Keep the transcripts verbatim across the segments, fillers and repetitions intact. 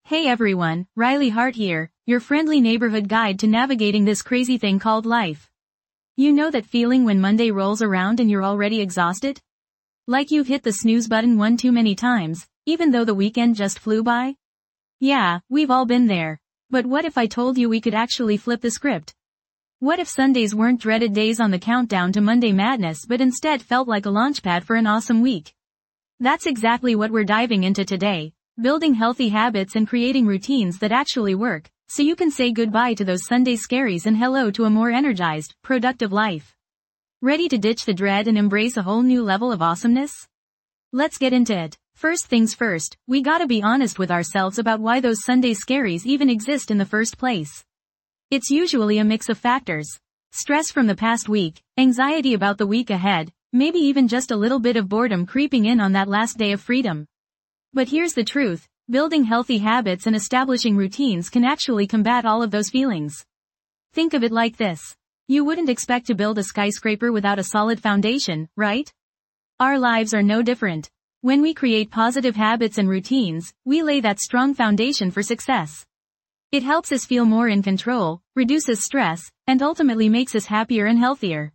Hey everyone, Riley Hart here, your friendly neighborhood guide to navigating this crazy thing called life. You know that feeling when Monday rolls around and you're already exhausted? Like you've hit the snooze button one too many times, even though the weekend just flew by? Yeah, we've all been there. But what if I told you we could actually flip the script? What if Sundays weren't dreaded days on the countdown to Monday madness but instead felt like a launchpad for an awesome week? That's exactly what we're diving into today. Building healthy habits and creating routines that actually work, so you can say goodbye to those Sunday scaries and hello to a more energized, productive life. Ready to ditch the dread and embrace a whole new level of awesomeness? Let's get into it. First things first, we gotta be honest with ourselves about why those Sunday scaries even exist in the first place. It's usually a mix of factors. Stress from the past week, anxiety about the week ahead, maybe even just a little bit of boredom creeping in on that last day of freedom. But here's the truth, building healthy habits and establishing routines can actually combat all of those feelings. Think of it like this. You wouldn't expect to build a skyscraper without a solid foundation, right? Our lives are no different. When we create positive habits and routines, we lay that strong foundation for success. It helps us feel more in control, reduces stress, and ultimately makes us happier and healthier.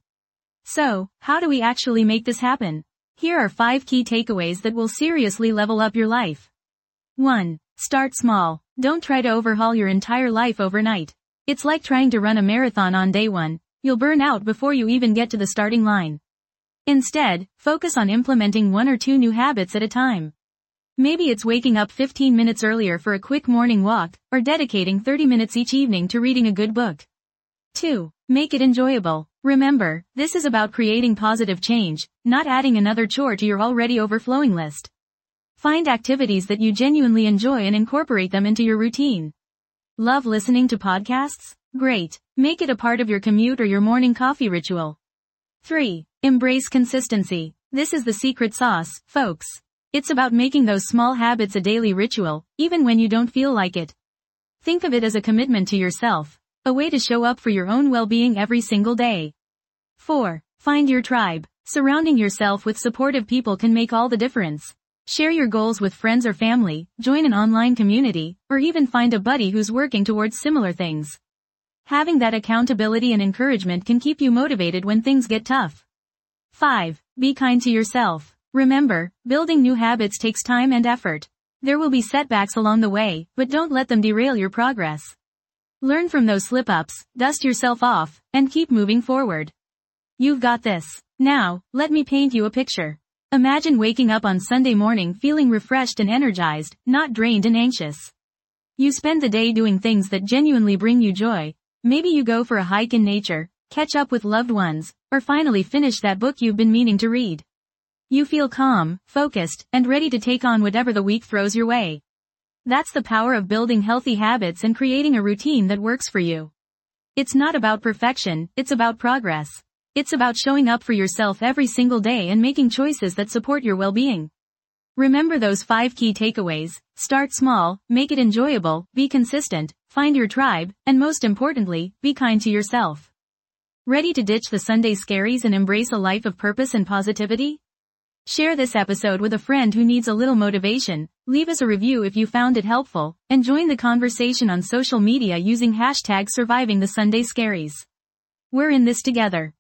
So, how do we actually make this happen? Here are five key takeaways that will seriously level up your life. one. Start small. Don't try to overhaul your entire life overnight. It's like trying to run a marathon on day one. You'll burn out before you even get to the starting line. Instead, focus on implementing one or two new habits at a time. Maybe it's waking up fifteen minutes earlier for a quick morning walk, or dedicating thirty minutes each evening to reading a good book. two. Make it enjoyable. Remember, this is about creating positive change, not adding another chore to your already overflowing list. Find activities that you genuinely enjoy and incorporate them into your routine. Love listening to podcasts? Great. Make it a part of your commute or your morning coffee ritual. three. Embrace consistency. This is the secret sauce, folks. It's about making those small habits a daily ritual, even when you don't feel like it. Think of it as a commitment to yourself. A way to show up for your own well-being every single day. four. Find your tribe. Surrounding yourself with supportive people can make all the difference. Share your goals with friends or family, join an online community, or even find a buddy who's working towards similar things. Having that accountability and encouragement can keep you motivated when things get tough. five. Be kind to yourself. Remember, building new habits takes time and effort. There will be setbacks along the way, but don't let them derail your progress. Learn from those slip-ups, dust yourself off, and keep moving forward. You've got this. Now, let me paint you a picture. Imagine waking up on Sunday morning feeling refreshed and energized, not drained and anxious. You spend the day doing things that genuinely bring you joy. Maybe you go for a hike in nature, catch up with loved ones, or finally finish that book you've been meaning to read. You feel calm, focused, and ready to take on whatever the week throws your way. That's the power of building healthy habits and creating a routine that works for you. It's not about perfection, it's about progress. It's about showing up for yourself every single day and making choices that support your well-being. Remember those five key takeaways: start small, make it enjoyable, be consistent, find your tribe, and most importantly, be kind to yourself. Ready to ditch the Sunday scaries and embrace a life of purpose and positivity? Share this episode with a friend who needs a little motivation, leave us a review if you found it helpful, and join the conversation on social media using hashtag Surviving the Sunday Scaries. We're in this together.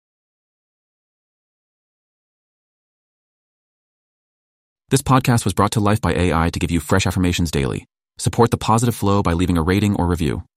This podcast was brought to life by A I to give you fresh affirmations daily. Support the positive flow by leaving a rating or review.